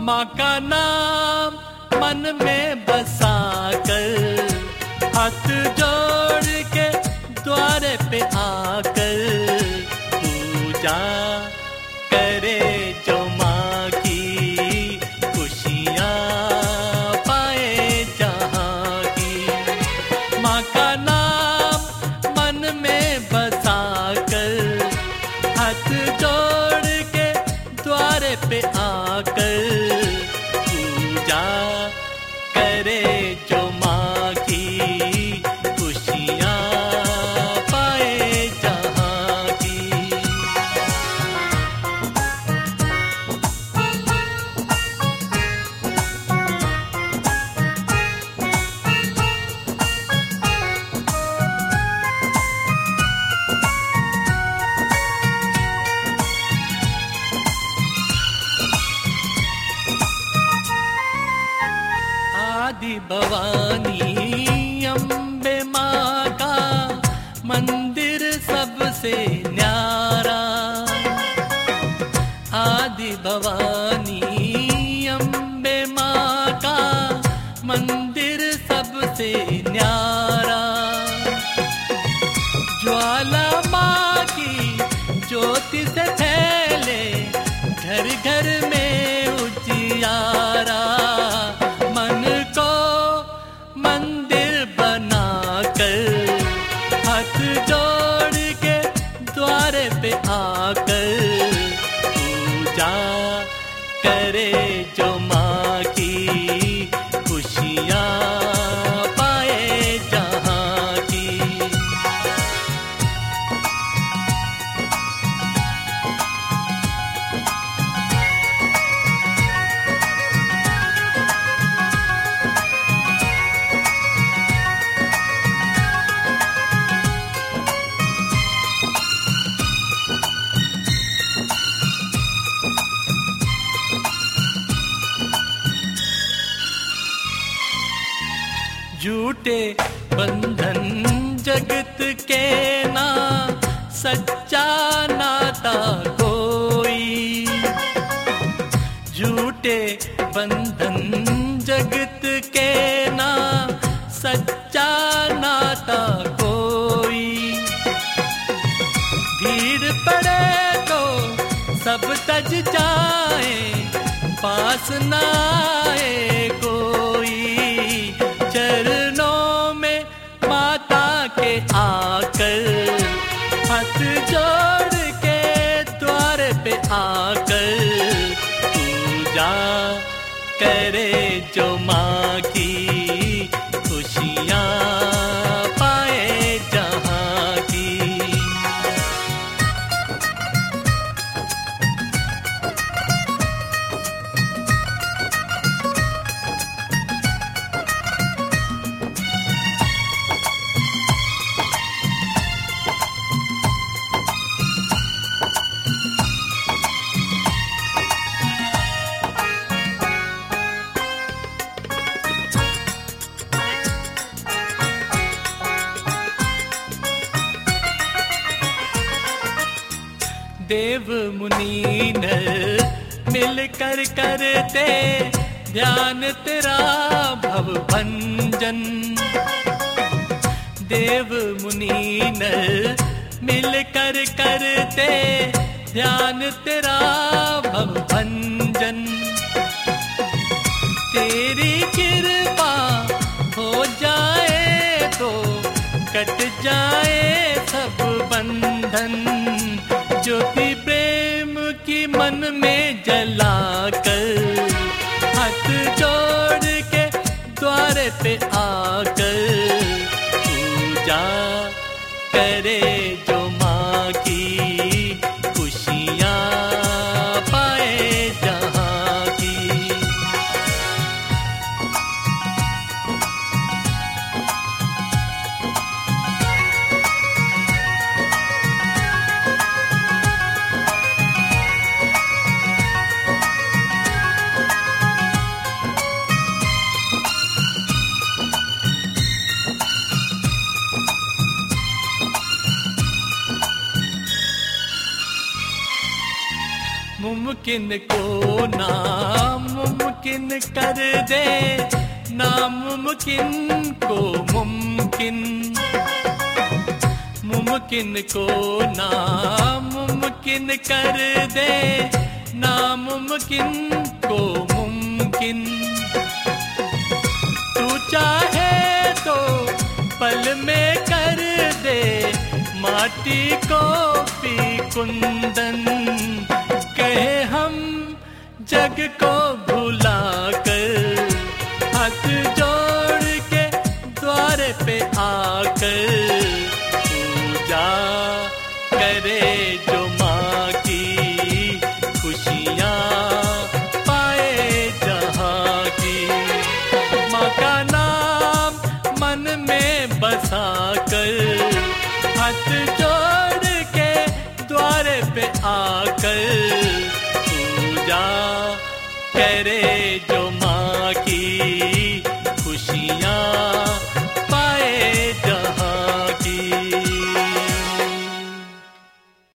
माँ का नाम मन में बसा कर, हाथ जोड़ के द्वारे पे आकर पूजा करे जो माँ की, खुशियाँ पाए जहाँ की। माँ का नाम मन में बसा कर, हाथ जोड़ के द्वारे पे आकर पूजा करे जो माँ की, खुशियाँ पाए जहाँ की। आदि भवानी अम्बे माँ का मंदिर सबसे न्यारा। आदि भवानी अम्बे माँ का मंदिर सबसे न्यारा। ज्वाला माँ की ज्योति से फैले घर घर में उजियारा। मन को मंदिर बना कर, हाथ जोड़ के द्वारे पे आकर पूजा करे जो माँ की, खुशियाँ पाए जहाँ की। झूठे बंधन जगत के ना, सच्चा नाता कोई। झूठे बंधन जगत के ना, सच्चा नाता कोई। भीड़ पड़े तो सब तज जाए, पास ना आए कोई। चरणों में माता के आकर, हाथ जोड़ के द्वार पे आकर पूजा करे जो माँ की, खुशियाँ पाए जहाँ की। देव मुनि नर मिलकर करते ध्यान तेरा भव भंजन। देव मुनि नर मिलकर करते ध्यान तेरा भव भंजन। तेरी कृपा हो जाए तो कट जाए सब बंधन। ज्योति प्रेम की मन में जला कर, हाथ जोड़ के द्वारे पे आकर पूजा करे जो माँ की, खुशियाँ पाए जहाँ की। मुमकिन को नामुमकिन कर दे, नामुमकिन को मुमकिन। मुमकिन को नामुमकिन कर दे, नामुमकिन को मुमकिन। तू चाहे तो पल में कर दे माटी को भी कुंदन। कहे हम जग को भुला कर, हाथ जोड़ के द्वार पे आकर पूजा करे जो माँ की, खुशियाँ पाए जहाँ की। माँ का नाम मन में बसा कर, हाथ जोड़ के द्वार पे आकर पूजा करे जो